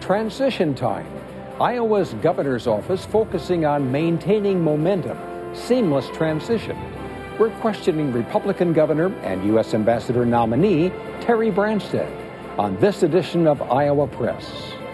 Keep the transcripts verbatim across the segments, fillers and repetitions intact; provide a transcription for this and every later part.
transition time. Iowa's governor's office focusing on maintaining momentum, seamless transition. We're questioning Republican governor and U S ambassador nominee Terry Branstad on this edition of Iowa Press.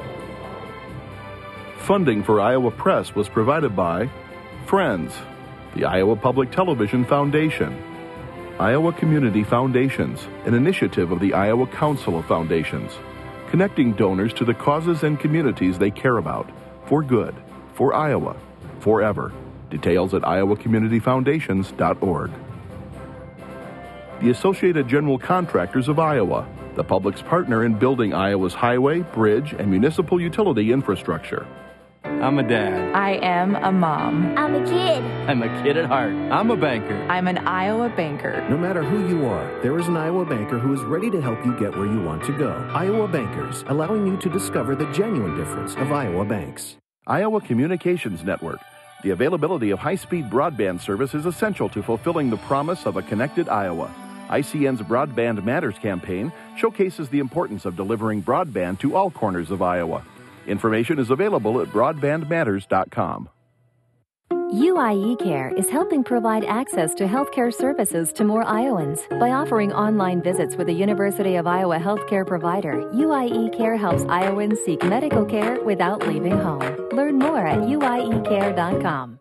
Funding for Iowa Press was provided by Friends, the Iowa Public Television Foundation, Iowa Community Foundations, an initiative of the Iowa Council of Foundations, connecting donors to the causes and communities they care about, for good, for Iowa, forever. Details at iowa community foundations dot org. The Associated General Contractors of Iowa, the public's partner in building Iowa's highway, bridge, and municipal utility infrastructure. I'm a dad. I am a mom. I'm a kid. I'm a kid at heart. I'm a banker. I'm an Iowa banker. No matter who you are, there is an Iowa banker who is ready to help you get where you want to go. Iowa Bankers, allowing you to discover the genuine difference of Iowa banks. Iowa Communications Network. The availability of high-speed broadband service is essential to fulfilling the promise of a connected Iowa. I C N's Broadband Matters campaign showcases the importance of delivering broadband to all corners of Iowa. Information is available at broadband matters dot com. U I E Care is helping provide access to healthcare services to more Iowans. By offering online visits with a University of Iowa healthcare provider, U I E Care helps Iowans seek medical care without leaving home. Learn more at U I E care dot com.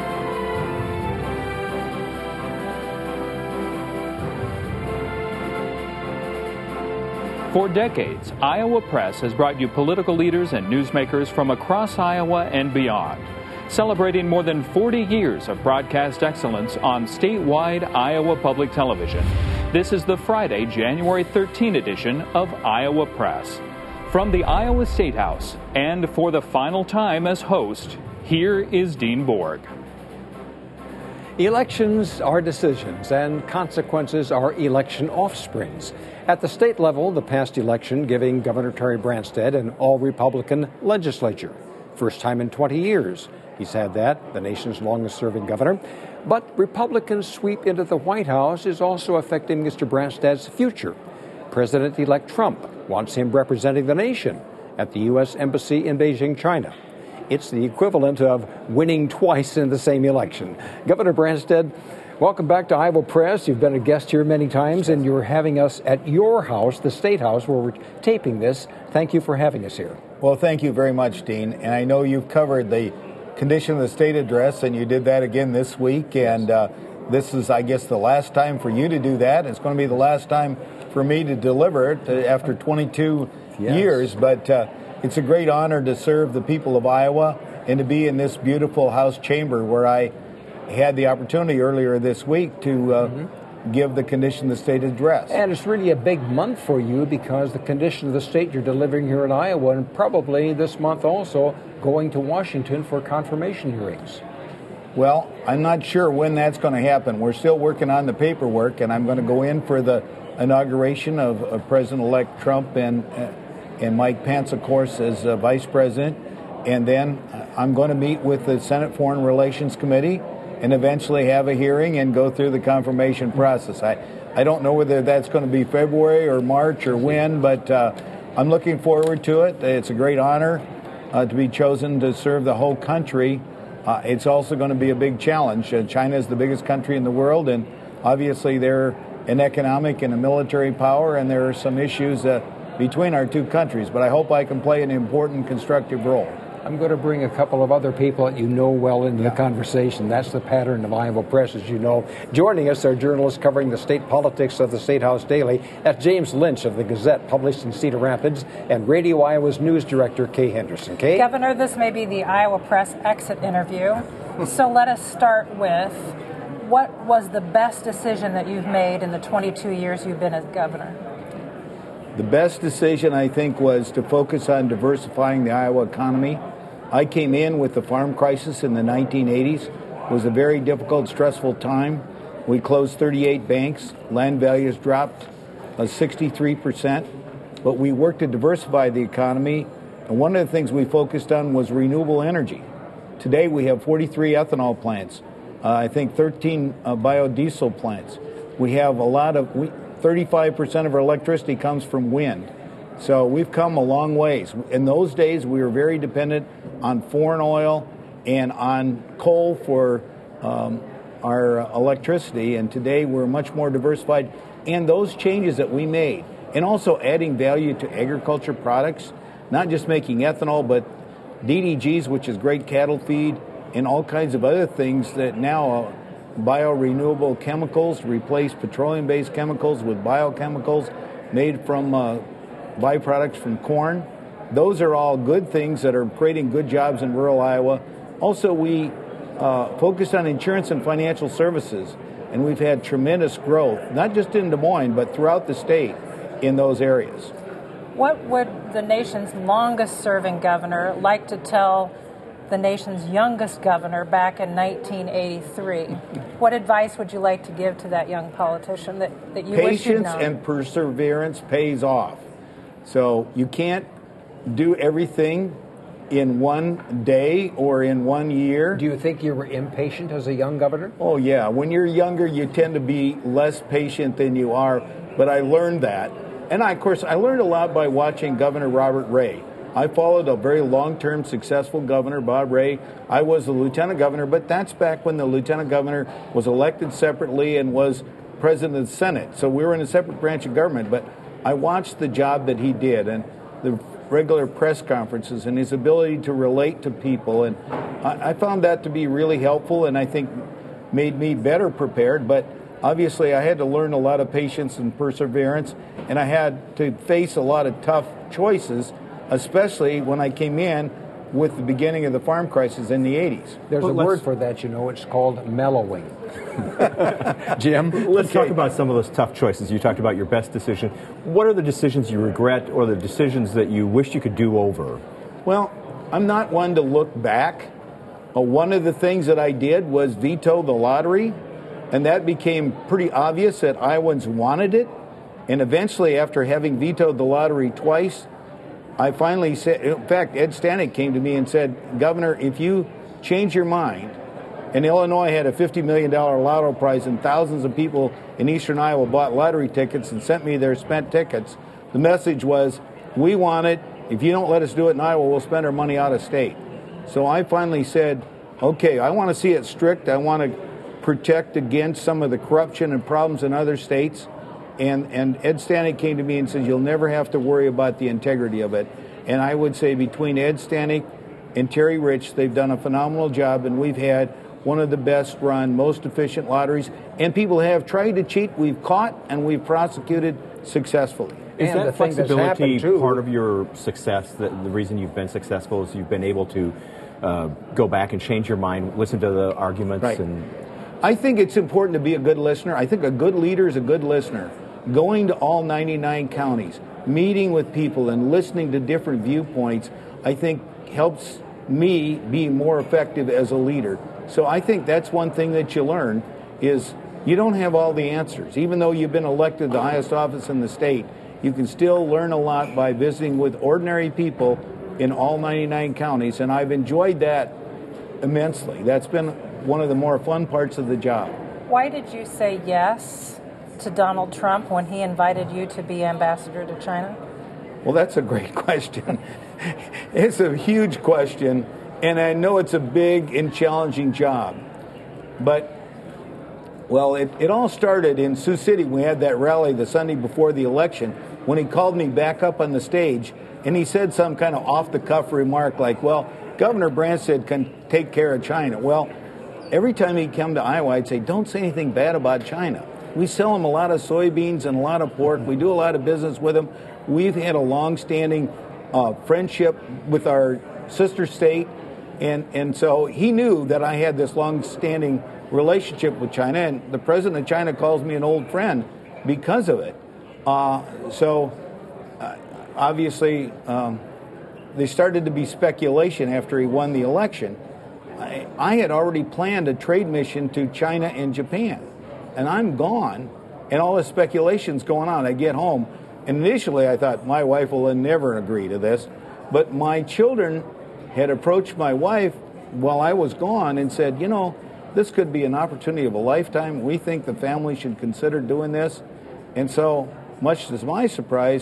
For decades, Iowa Press has brought you political leaders and newsmakers from across Iowa and beyond, celebrating more than forty years of broadcast excellence on statewide Iowa Public Television. This is the Friday, January thirteenth edition of Iowa Press. From the Iowa State House, and for the final time as host, here is Dean Borg. Elections are decisions, and consequences are election offsprings. At the state level, the past election giving Governor Terry Branstad an all-Republican legislature. First time in twenty years he's had that, the nation's longest-serving governor. But Republican sweep into the White House is also affecting Mister Branstad's future. President-elect Trump wants him representing the nation at the U S Embassy in Beijing, China. It's the equivalent of winning twice in the same election. Governor Branstad, welcome back to Iowa Press. You've been a guest here many times, and you're having us at your house, the State House, where we're taping this. Thank you for having us here. Well, thank you very much, Dean. And I know you've covered the condition of the state address, and you did that again this week. And uh, this is, I guess, the last time for you to do that. It's going to be the last time for me to deliver it uh, after twenty-two yes. years. But uh, it's a great honor to serve the people of Iowa and to be in this beautiful House chamber where I had the opportunity earlier this week to uh, mm-hmm. give the condition of the state address. And it's really a big month for you because the condition of the state you're delivering here in Iowa, and probably this month also going to Washington for confirmation hearings. Well, I'm not sure when that's going to happen. We're still working on the paperwork, and I'm going to go in for the inauguration of, of President-elect Trump and uh, and Mike Pence, of course, as uh, vice president. And then I'm going to meet with the Senate Foreign Relations Committee and eventually have a hearing and go through the confirmation process. I, I don't know whether that's going to be February or March or when, but uh, I'm looking forward to it. It's a great honor uh, to be chosen to serve the whole country. Uh, it's also going to be a big challenge. Uh, China is the biggest country in the world, and obviously they're an economic and a military power, and there are some issues uh, between our two countries. But I hope I can play an important, constructive role. I'm going to bring a couple of other people that you know well into yeah. the conversation. That's the pattern of Iowa Press, as you know. Joining us are journalists covering the state politics of the State House Daily. That's James Lynch of the Gazette, published in Cedar Rapids, and Radio Iowa's news director, Kay Henderson. Kay? Governor, this may be the Iowa Press exit interview. So let us start with, what was the best decision that you've made in the twenty-two years you've been as governor? The best decision, I think, was to focus on diversifying the Iowa economy. I came in with the farm crisis in the nineteen eighties. It was a very difficult, stressful time. We closed thirty-eight banks. Land values dropped uh, sixty-three percent. But we worked to diversify the economy. And one of the things we focused on was renewable energy. Today we have forty-three ethanol plants. Uh, I think thirteen uh, biodiesel plants. We have a lot of... We, thirty-five percent of our electricity comes from wind. So we've come a long ways. In those days, we were very dependent on foreign oil and on coal for um, our electricity, and today we're much more diversified. And those changes that we made, and also adding value to agriculture products, not just making ethanol, but D D Gs, which is great cattle feed, and all kinds of other things that now uh, biorenewable chemicals replace petroleum-based chemicals with biochemicals made from uh, byproducts from corn. Those are all good things that are creating good jobs in rural Iowa. Also, we uh, focused on insurance and financial services, and we've had tremendous growth, not just in Des Moines, but throughout the state in those areas. What would the nation's longest-serving governor like to tell the nation's youngest governor back in nineteen eighty-three? What advice would you like to give to that young politician that, that you wish you'd known? Patience and perseverance pays off. So you can't do everything in one day or in one year. Do you think you were impatient as a young governor? Oh, yeah. When you're younger, you tend to be less patient than you are, but I learned that. And, I, of course, I learned a lot by watching Governor Robert Ray. I followed a very long-term successful governor, Bob Ray. I was the lieutenant governor, but that's back when the lieutenant governor was elected separately and was president of the Senate. So we were in a separate branch of government, but I watched the job that he did and the regular press conferences and his ability to relate to people. And I, I found that to be really helpful and I think made me better prepared. But obviously, I had to learn a lot of patience and perseverance, and I had to face a lot of tough choices, especially when I came in with the beginning of the farm crisis in the eighties. There's well, a word for that, you know, it's called mellowing. Jim? Let's okay. talk about some of those tough choices. You talked about your best decision. What are the decisions you regret or the decisions that you wish you could do over? Well, I'm not one to look back. Uh, one of the things that I did was veto the lottery, and that became pretty obvious that Iowans wanted it. And eventually, after having vetoed the lottery twice, I finally said, in fact, Ed Stanek came to me and said, Governor, if you change your mind, and Illinois had a fifty million dollars lotto prize and thousands of people in eastern Iowa bought lottery tickets and sent me their spent tickets, the message was, we want it. If you don't let us do it in Iowa, we'll spend our money out of state. So I finally said, okay, I want to see it strict. I want to protect against some of the corruption and problems in other states. And, and Ed Stanek came to me and said, you'll never have to worry about the integrity of it. And I would say between Ed Stanek and Terry Rich, they've done a phenomenal job, and we've had one of the best run, most efficient lotteries. And people have tried to cheat. We've caught and we've prosecuted successfully. Is and that flexibility part of your success? That the reason you've been successful is you've been able to uh, go back and change your mind, listen to the arguments? Right. And I think it's important to be a good listener. I think a good leader is a good listener. Going to all ninety-nine counties, meeting with people and listening to different viewpoints, I think helps me be more effective as a leader. So I think that's one thing that you learn is you don't have all the answers. Even though you've been elected to the highest office in the state, you can still learn a lot by visiting with ordinary people in all ninety-nine counties, and I've enjoyed that immensely. That's been one of the more fun parts of the job. Why did you say yes to Donald Trump when he invited you to be ambassador to China? Well, that's a great question. It's a huge question, and I know it's a big and challenging job. But, well, it, it all started in Sioux City. We had that rally the Sunday before the election when he called me back up on the stage, and he said some kind of off-the-cuff remark like, well, Governor Branstad can take care of China. Well, every time he'd come to Iowa, I'd say, don't say anything bad about China. We sell them a lot of soybeans and a lot of pork. We do a lot of business with them. We've had a long-standing uh, friendship with our sister state, and, and so he knew that I had this long-standing relationship with China, and the president of China calls me an old friend because of it. Uh, so, uh, obviously, um, there started to be speculation after he won the election. I, I had already planned a trade mission to China and Japan. And I'm gone, and all this speculation's going on. I get home, and initially I thought my wife will never agree to this, but my children had approached my wife while I was gone and said, you know, this could be an opportunity of a lifetime. We think the family should consider doing this. And so, much to my surprise,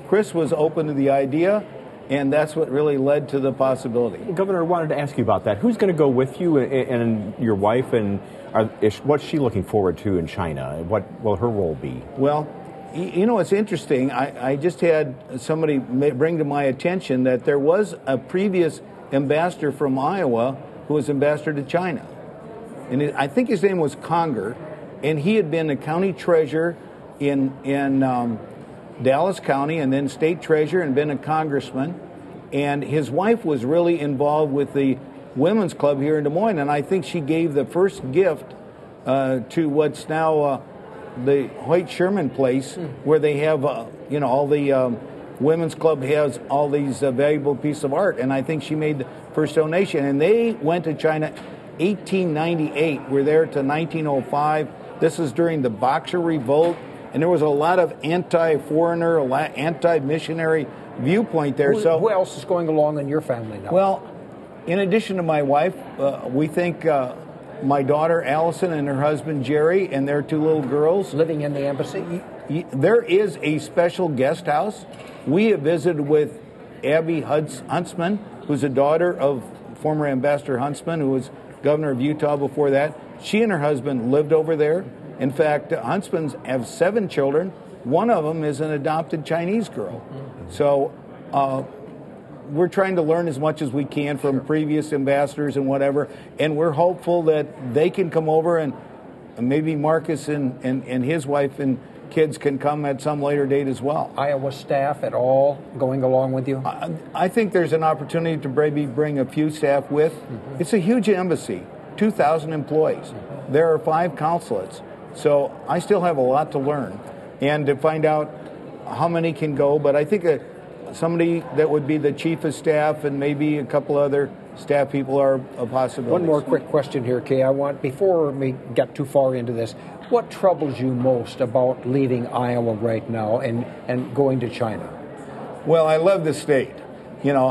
Chris was open to the idea, and that's what really led to the possibility. Governor, I wanted to ask you about that. Who's going to go with you and, and your wife, and are, is, what's she looking forward to in China? What will her role be? Well, you know, it's interesting. I, I just had somebody bring to my attention that there was a previous ambassador from Iowa who was ambassador to China. And it, I think his name was Conger, and he had been a county treasurer in, in um, Dallas County and then state treasurer and been a congressman. And his wife was really involved with the women's club here in Des Moines, and I think she gave the first gift uh, to what's now uh, the Hoyt Sherman place, where they have, uh, you know, all the um, women's club has all these uh, valuable pieces of art, and I think she made the first donation. And they went to China eighteen ninety-eight. We're there to nineteen oh five. This is during the Boxer Revolt, and there was a lot of anti-foreigner, a lot anti-missionary viewpoint there. Who, so who else is going along in your family now? Well, in addition to my wife, uh, we think uh, my daughter Allison and her husband Jerry and their two little girls living in the embassy. Y- y- there is a special guest house. We have visited with Abby Hunts- Huntsman, who's a daughter of former Ambassador Huntsman, who was governor of Utah before that. She and her husband lived over there. In fact, uh, Huntsmans have seven children. One of them is an adopted Chinese girl. Mm-hmm. So uh, we're trying to learn as much as we can from sure. previous ambassadors and whatever, and we're hopeful that they can come over, and maybe Marcus and, and, and his wife and kids can come at some later date as well. Iowa staff at all going along with you? I, I think there's an opportunity to maybe bring a few staff with. Mm-hmm. It's a huge embassy, two thousand employees. Mm-hmm. There are five consulates. So I still have a lot to learn and to find out how many can go. But I think a, somebody that would be the chief of staff and maybe a couple other staff people are a possibility. One more quick question here, Kay. I want, before we get too far into this, what troubles you most about leaving Iowa right now and, and going to China? Well, I love the state, you know,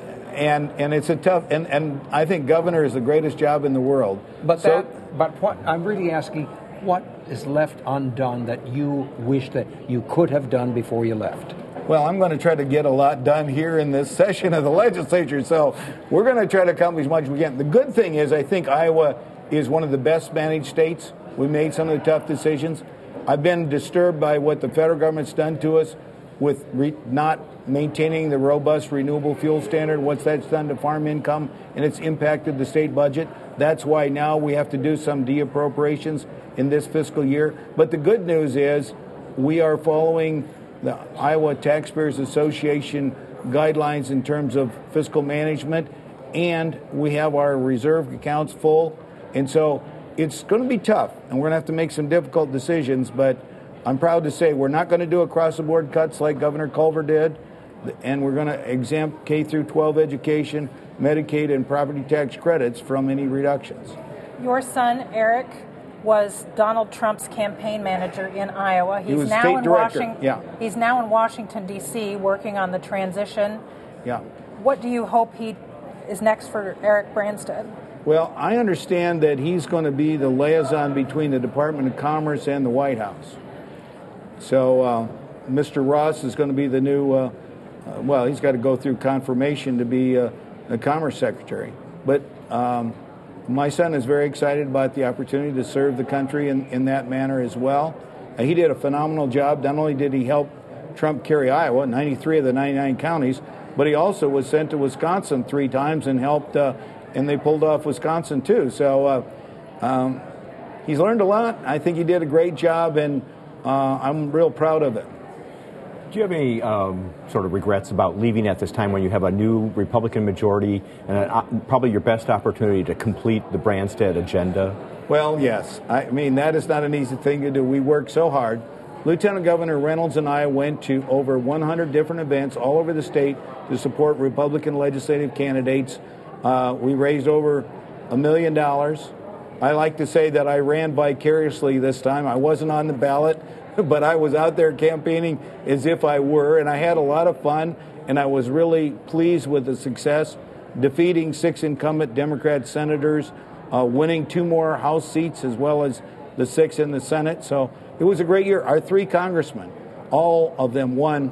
and and it's a tough, and, and I think governor is the greatest job in the world. But so, that, but what I'm really asking, what is left undone that you wish that you could have done before you left? Well, I'm going to try to get a lot done here in this session of the legislature, so we're going to try to accomplish as much as we can. The good thing is I think Iowa is one of the best managed states. We made some of the tough decisions. I've been disturbed by what the federal government's done to us with re- not maintaining the robust renewable fuel standard, what that's done to farm income, and it's impacted the state budget. That's why now we have to do some de-appropriations in this fiscal year. But the good news is we are following the Iowa Taxpayers Association guidelines in terms of fiscal management, and we have our reserve accounts full. And so it's going to be tough, and we're going to have to make some difficult decisions, but I'm proud to say we're not going to do across-the-board cuts like Governor Culver did, and we're going to exempt K through twelve education, Medicaid, and property tax credits from any reductions. Your son, Eric, was Donald Trump's campaign manager in Iowa. He's he was now state in director. Washington. Yeah. He's now in Washington, D C, working on the transition. Yeah. What do you hope he is next for Eric Branstad? Well, I understand that he's going to be the liaison between the Department of Commerce and the White House. So uh, Mister Ross is going to be the new, uh, uh, well, he's got to go through confirmation to be uh, the Commerce Secretary. But um, my son is very excited about the opportunity to serve the country in, in that manner as well. Uh, he did a phenomenal job. Not only did he help Trump carry Iowa, ninety-three of the ninety-nine counties, but he also was sent to Wisconsin three times and helped, uh, and they pulled off Wisconsin too. So uh, um, he's learned a lot. I think he did a great job, and uh, I'm real proud of it. Do you have any um, sort of regrets about leaving at this time when you have a new Republican majority and a, uh, probably your best opportunity to complete the Branstad agenda? Well, yes. I mean, that is not an easy thing to do. We worked so hard. Lieutenant Governor Reynolds and I went to over one hundred different events all over the state to support Republican legislative candidates. Uh, we raised over a million dollars. I like to say that I ran vicariously this time. I wasn't on the ballot, but I was out there campaigning as if I were, and I had a lot of fun, and I was really pleased with the success, defeating six incumbent Democrat senators, uh, winning two more House seats as well as the six in the Senate. So it was a great year. Our three congressmen, all of them won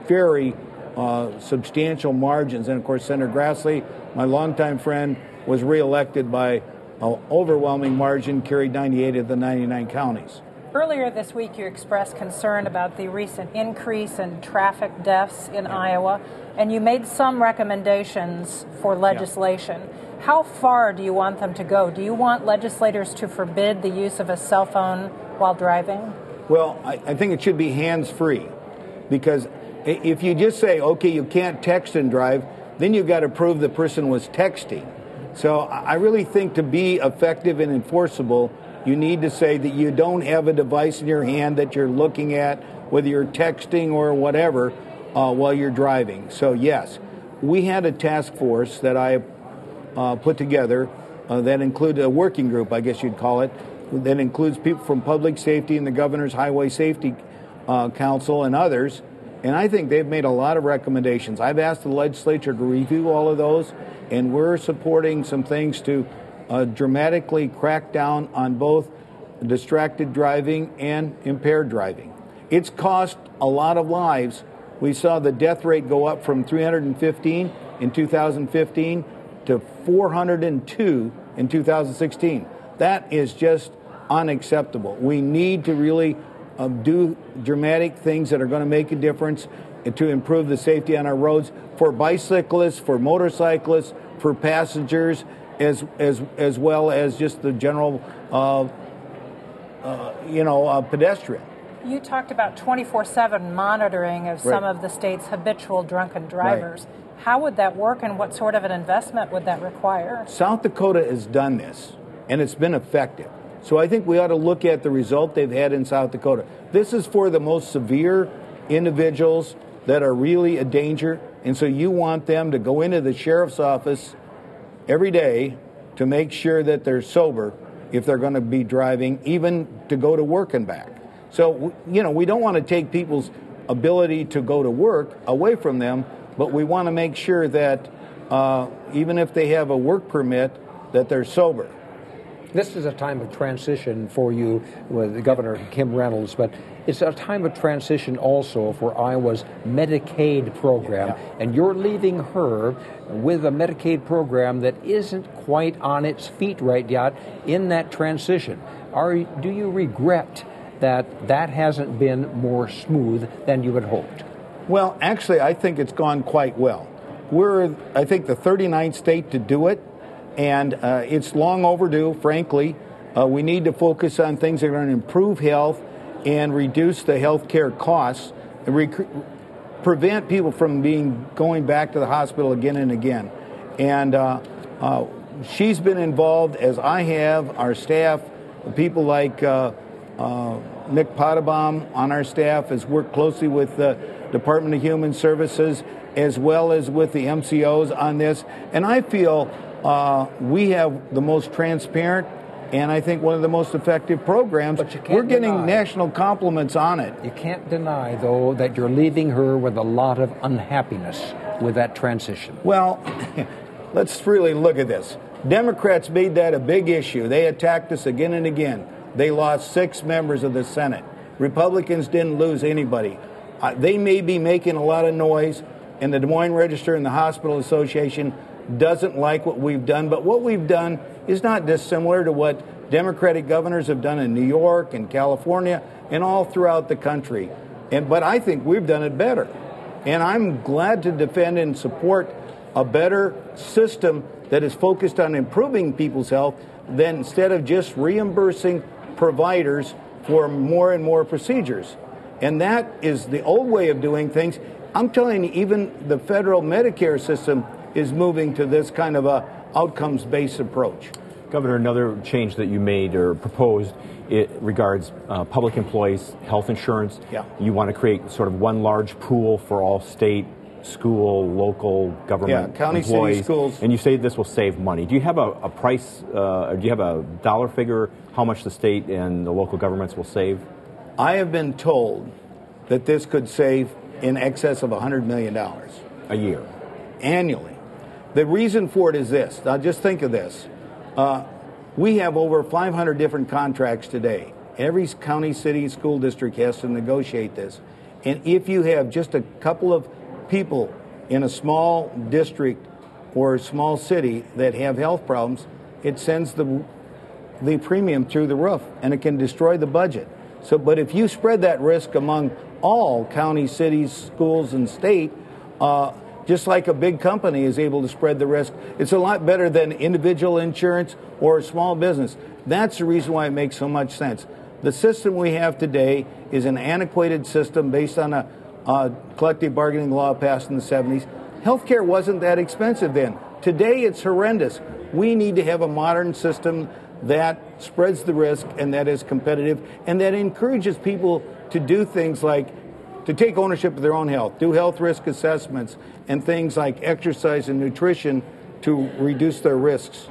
very uh, substantial margins. And of course, Senator Grassley, my longtime friend, was reelected by an overwhelming margin, carried ninety-eight of the ninety-nine counties. Earlier this week, you expressed concern about the recent increase in traffic deaths in yeah. Iowa, and you made some recommendations for legislation. Yeah. How far do you want them to go? Do you want legislators to forbid the use of a cell phone while driving? Well, I, I think it should be hands-free, because if you just say, okay, you can't text and drive, then you've got to prove the person was texting. So I really think to be effective and enforceable, you need to say that you don't have a device in your hand that you're looking at, whether you're texting or whatever, uh, while you're driving. So yes, we had a task force that I uh, put together uh, that included a working group, I guess you'd call it, that includes people from public safety and the Governor's Highway Safety uh, Council and others. And I think they've made a lot of recommendations. I've asked the legislature to review all of those, and we're supporting some things to Uh, dramatically crack down on both distracted driving and impaired driving. It's cost a lot of lives. We saw the death rate go up from three hundred fifteen in two thousand fifteen to four hundred two in two thousand sixteen. That is just unacceptable. We need to really uh, do dramatic things that are going to make a difference to improve the safety on our roads for bicyclists, for motorcyclists, for passengers, as as as well as just the general, uh, uh, you know, uh, pedestrian. You talked about twenty-four seven monitoring of some right. of the state's habitual drunken drivers. Right. How would that work, and what sort of an investment would that require? South Dakota has done this, and it's been effective. So I think we ought to look at the result they've had in South Dakota. This is for the most severe individuals that are really a danger, and so you want them to go into the sheriff's office every day to make sure that they're sober if they're going to be driving, even to go to work and back. So, you know, we don't want to take people's ability to go to work away from them, but we want to make sure that uh, even if they have a work permit, that they're sober. This is a time of transition for you with Governor Kim Reynolds, but it's a time of transition also for Iowa's Medicaid program, yeah. and you're leaving her with a Medicaid program that isn't quite on its feet right yet in that transition. Are do you regret that that hasn't been more smooth than you had hoped? Well, actually, I think it's gone quite well. We're, I think, the thirty-ninth state to do it. And uh, it's long overdue, frankly. Uh, we need to focus on things that are going to improve health and reduce the health care costs, and rec- prevent people from being going back to the hospital again and again. And uh, uh, she's been involved, as I have, our staff, people like uh, uh, Nick Potabom on our staff has worked closely with the Department of Human Services as well as with the M C Os on this. And I feel Uh, we have the most transparent and I think one of the most effective programs. But you can't We're getting deny. national compliments on it. You can't deny, though, that you're leaving her with a lot of unhappiness with that transition. Well, let's really look at this. Democrats made that a big issue. They attacked us again and again. They lost six members of the Senate. Republicans didn't lose anybody. Uh, they may be making a lot of noise, and the Des Moines Register and the Hospital Association doesn't like what we've done, but what we've done is not dissimilar to what Democratic governors have done in New York and California and all throughout the country. And but I think we've done it better. And I'm glad to defend and support a better system that is focused on improving people's health than instead of just reimbursing providers for more and more procedures. And that is the old way of doing things. I'm telling you, even the federal Medicare system is moving to this kind of a outcomes-based approach. Governor, another change that you made or proposed, it regards uh, public employees' health insurance. Yeah. You want to create sort of one large pool for all state, school, local government yeah, county, employees. City, schools. And you say this will save money. Do you have a, a price, uh, or do you have a dollar figure how much the state and the local governments will save? I have been told that this could save in excess of one hundred million dollars. A year. Annually. The reason for it is this. Now just think of this. Uh, we have over five hundred different contracts today. Every county, city, school district has to negotiate this. And if you have just a couple of people in a small district or a small city that have health problems, it sends the the premium through the roof, and it can destroy the budget. So, but if you spread that risk among all counties, cities, schools, and state, uh, just like a big company is able to spread the risk, it's a lot better than individual insurance or a small business. That's the reason why it makes so much sense. The system we have today is an antiquated system based on a, a collective bargaining law passed in the seventies. Healthcare wasn't that expensive then. Today it's horrendous. We need to have a modern system that spreads the risk and that is competitive and that encourages people to do things like to take ownership of their own health, do health risk assessments, and things like exercise and nutrition to reduce their risks.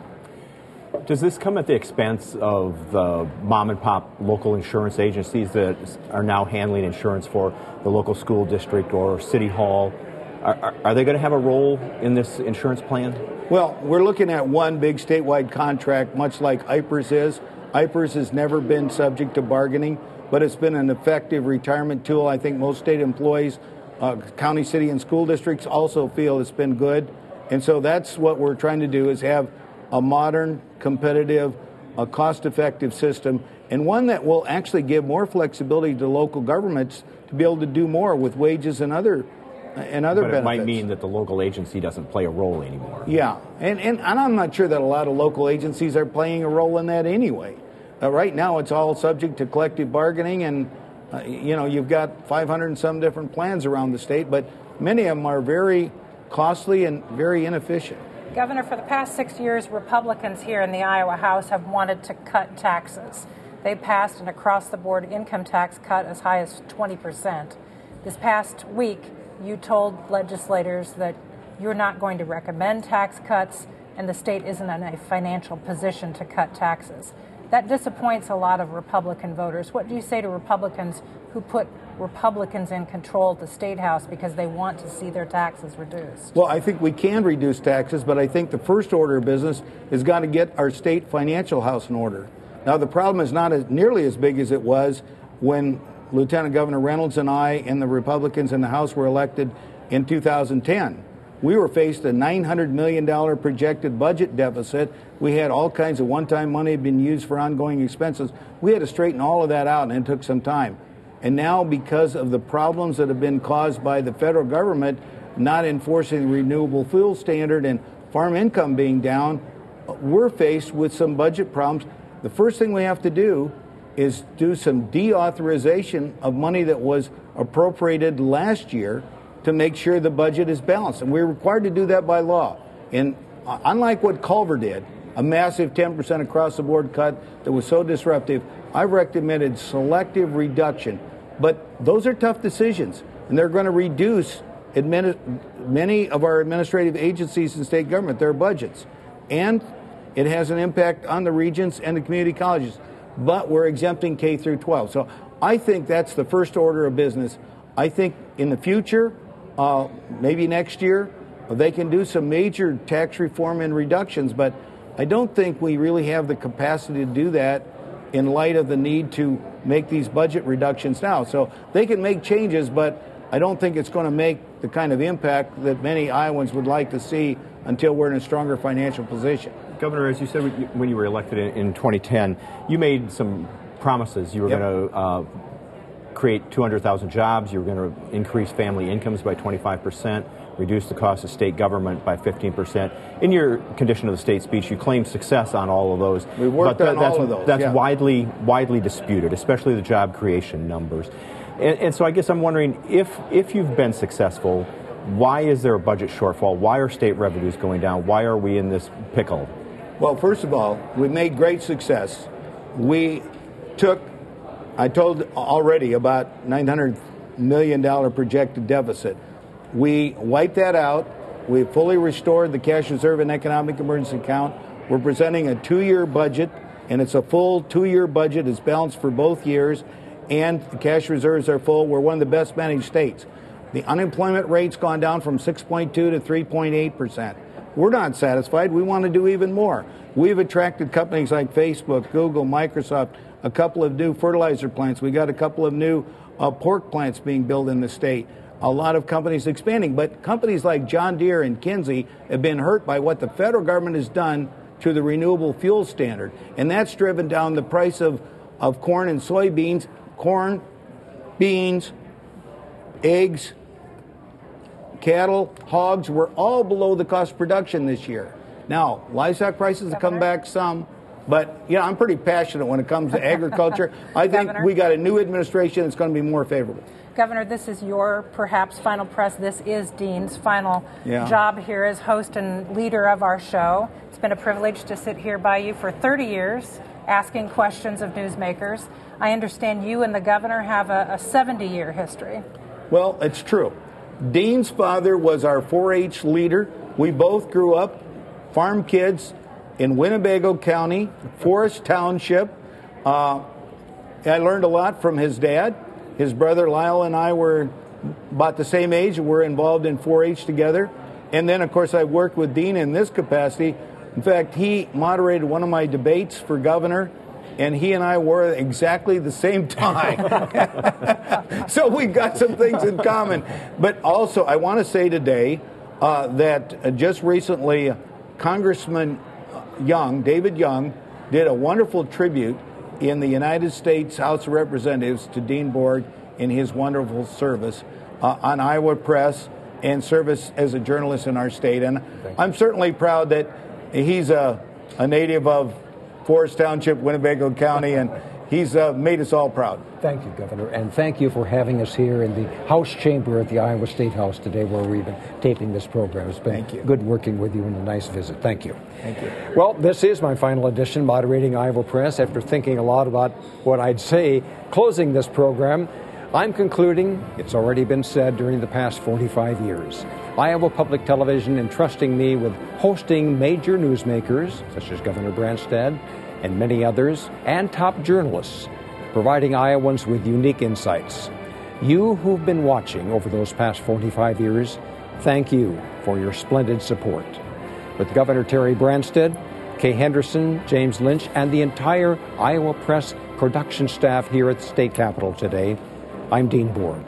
Does this come at the expense of the mom and pop local insurance agencies that are now handling insurance for the local school district or city hall? Are, are, are they going to have a role in this insurance plan? Well, we're looking at one big statewide contract, much like I P E R S is. I P E R S has never been subject to bargaining, but it's been an effective retirement tool. I think most state employees, uh, county, city, and school districts also feel it's been good. And so that's what we're trying to do, is have a modern, competitive, a cost-effective system, and one that will actually give more flexibility to local governments to be able to do more with wages and other and other but benefits. It might mean that the local agency doesn't play a role anymore. Yeah, and, and, and I'm not sure that a lot of local agencies are playing a role in that anyway. Uh, right now it's all subject to collective bargaining, and uh, you know, you've got five hundred and some different plans around the state, but many of them are very costly and very inefficient. Governor, for the past six years, Republicans here in the Iowa House have wanted to cut taxes. They passed an across-the-board income tax cut as high as twenty percent. This past week, you told legislators that you're not going to recommend tax cuts, and the state isn't in a financial position to cut taxes. That disappoints a lot of Republican voters. What do you say to Republicans who put Republicans in control of the State House because they want to see their taxes reduced? Well, I think we can reduce taxes, but I think the first order of business is got to get our state financial house in order. Now, the problem is not as, nearly as big as it was when Lieutenant Governor Reynolds and I and the Republicans in the House were elected in two thousand ten. We were faced a nine hundred million dollars projected budget deficit. We had all kinds of one-time money being used for ongoing expenses. We had to straighten all of that out, and it took some time. And now, because of the problems that have been caused by the federal government not enforcing the renewable fuel standard and farm income being down, we're faced with some budget problems. The first thing we have to do is do some deauthorization of money that was appropriated last year to make sure the budget is balanced. And we're required to do that by law. And uh, unlike what Culver did, a massive ten percent across-the-board cut that was so disruptive, I've recommended selective reduction. But those are tough decisions, and they're going to reduce admini- many of our administrative agencies and state government, their budgets. And it has an impact on the regions and the community colleges. But we're exempting K through twelve. So I think that's the first order of business. I think in the future, uh, maybe next year, they can do some major tax reform and reductions, but I don't think we really have the capacity to do that in light of the need to make these budget reductions now. So they can make changes, but I don't think it's going to make the kind of impact that many Iowans would like to see until we're in a stronger financial position. Governor, as you said when you were elected in twenty ten, you made some promises. You were yep. going to uh, create two hundred thousand jobs. You were going to increase family incomes by twenty-five percent, reduce the cost of state government by fifteen percent. In your condition of the state speech, you claimed success on all of those. We worked but on that's, all of those. That's yeah. widely widely disputed, especially the job creation numbers. And, and so I guess I'm wondering, if if you've been successful, why is there a budget shortfall? Why are state revenues going down? Why are we in this pickle? Well, first of all, we made great success. We took, I told already, about nine hundred million dollars projected deficit. We wiped that out. We fully restored the cash reserve and economic emergency account. We're presenting a two-year budget, and it's a full two-year budget. It's balanced for both years, and the cash reserves are full. We're one of the best managed states. The unemployment rate's gone down from six point two to three point eight percent. we're not satisfied. We want to do even more. We've attracted companies like Facebook, Google, Microsoft, a couple of new fertilizer plants. We got a couple of new uh, pork plants being built in the state. A lot of companies expanding, but companies like John Deere and Kinsey have been hurt by what the federal government has done to the renewable fuel standard. And that's driven down the price of, of corn and soybeans, corn, beans, eggs, cattle, hogs were all below the cost of production this year. Now, livestock prices have come back some, but yeah, I'm pretty passionate when it comes to agriculture. I think Governor, we got a new administration that's going to be more favorable. Governor, this is your perhaps final press. This is Dean's final yeah. job here as host and leader of our show. It's been a privilege to sit here by you for thirty years, asking questions of newsmakers. I understand you and the governor have a seventy-year history. Well, it's true. Dean's father was our four H leader. We both grew up farm kids in Winnebago County, Forest Township. Uh, I learned a lot from his dad. His brother Lyle and I were about the same age. We're involved in four H together. And then, of course, I worked with Dean in this capacity. In fact, he moderated one of my debates for governor, and he and I were at exactly the same time. So we got some things in common. But also, I want to say today uh, that uh, just recently, uh, Congressman Young, David Young, did a wonderful tribute in the United States House of Representatives to Dean Borg in his wonderful service uh, on Iowa Press and service as a journalist in our state. And I'm certainly proud that he's a, a native of Forest Township, Winnebago County, and he's uh, made us all proud. Thank you, Governor, and thank you for having us here in the House chamber at the Iowa State House today, where we've been taping this program. It's been good working with you and a nice visit. Thank you. Thank you. Well, this is my final edition, moderating Iowa Press. After thinking a lot about what I'd say closing this program, I'm concluding, it's already been said during the past forty-five years, Iowa Public Television entrusting me with hosting major newsmakers, such as Governor Branstad and many others, and top journalists, providing Iowans with unique insights. You who've been watching over those past forty-five years, thank you for your splendid support. With Governor Terry Branstad, Kay Henderson, James Lynch, and the entire Iowa Press production staff here at the state capitol today, I'm Dean Borg.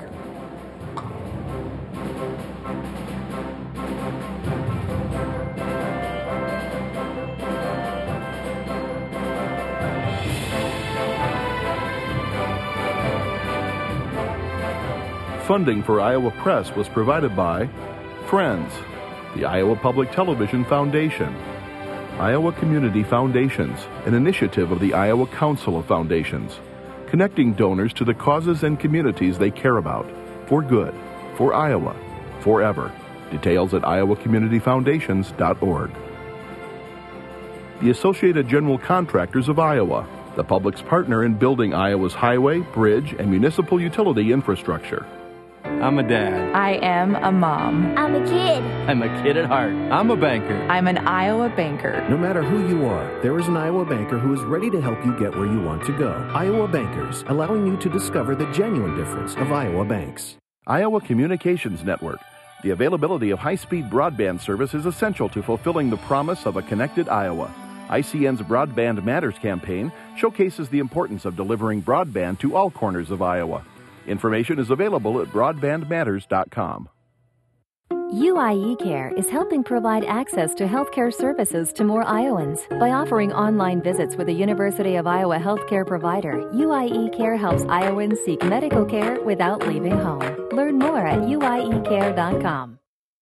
Funding for Iowa Press was provided by Friends, the Iowa Public Television Foundation, Iowa Community Foundations, an initiative of the Iowa Council of Foundations, connecting donors to the causes and communities they care about, for good, for Iowa, forever. Details at iowa community foundations dot org. The Associated General Contractors of Iowa, the public's partner in building Iowa's highway, bridge, and municipal utility infrastructure. I'm a dad. I am a mom. I'm a kid. I'm a kid at heart. I'm a banker. I'm an Iowa banker. No matter who you are, there is an Iowa banker who is ready to help you get where you want to go. Iowa Bankers, allowing you to discover the genuine difference of Iowa banks. Iowa Communications Network. The availability of high-speed broadband service is essential to fulfilling the promise of a connected Iowa. I C N's Broadband Matters campaign showcases the importance of delivering broadband to all corners of Iowa. Information is available at broadband matters dot com. U I E Care is helping provide access to healthcare services to more Iowans. By offering online visits with a University of Iowa healthcare provider, U I E Care helps Iowans seek medical care without leaving home. Learn more at U I E care dot com.